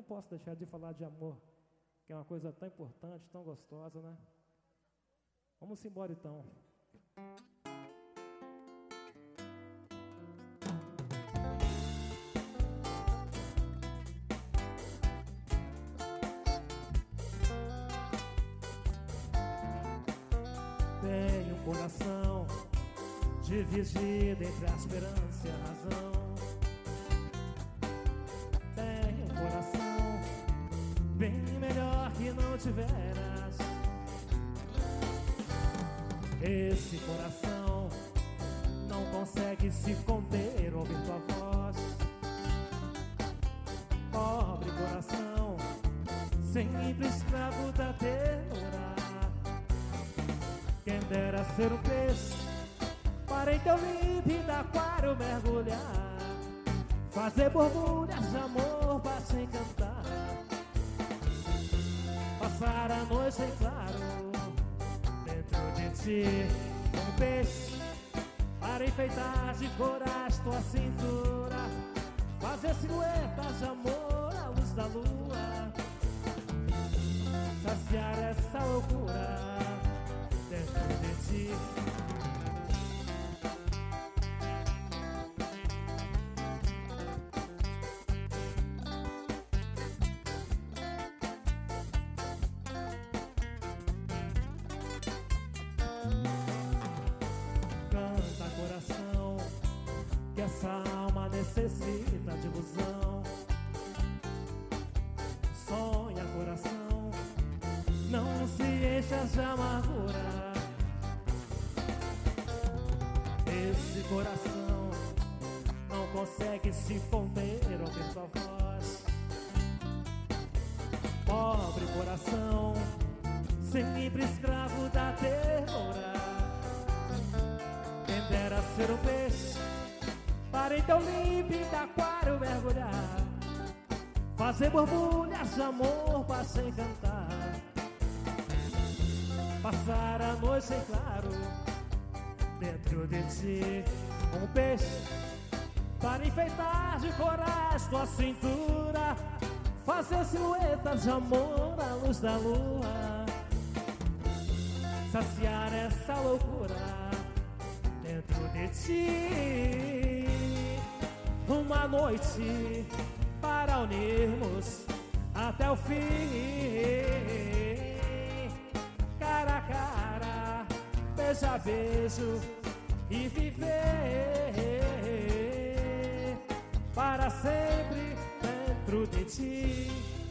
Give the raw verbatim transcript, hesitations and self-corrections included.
não posso deixar de falar de amor, que é uma coisa tão importante, tão gostosa, né? Vamos embora então. Tenho um coração dividido entre a esperança e a razão. Tenho um coração bem melhor que não tiveras. Esse coração não consegue se conter, ouvir tua voz. Pobre coração, sempre escravo da ternura. Quem dera ser um peixe para em teu límpido aquário mergulhar, fazer borbulhas de amor pra te encantar, passar a noite em claro dentro de ti. Um peixe para enfeitar de coragem tua cintura, fazer silhuetas de amor à luz da lua, saciar essa loucura dentro de ti. Canta, coração, que essa alma necessita de ilusão. Sonha, coração, não se encha de amargura. Esse coração não consegue se conter, ouvir tua voz. Pobre coração, sempre escravo da ternura. Quem dera ser um peixe para em teu límpido aquário mergulhar, fazer borbulhas de amor pra se encantar, passar a noite em claro dentro de ti. Um peixe para enfeitar de coragem tua cintura, fazer silhuetas de amor à luz da lua, saciar essa loucura dentro de ti. Uma noite para unirmos até o fim, cara a cara, beijo a beijo, e viver para sempre dentro de ti.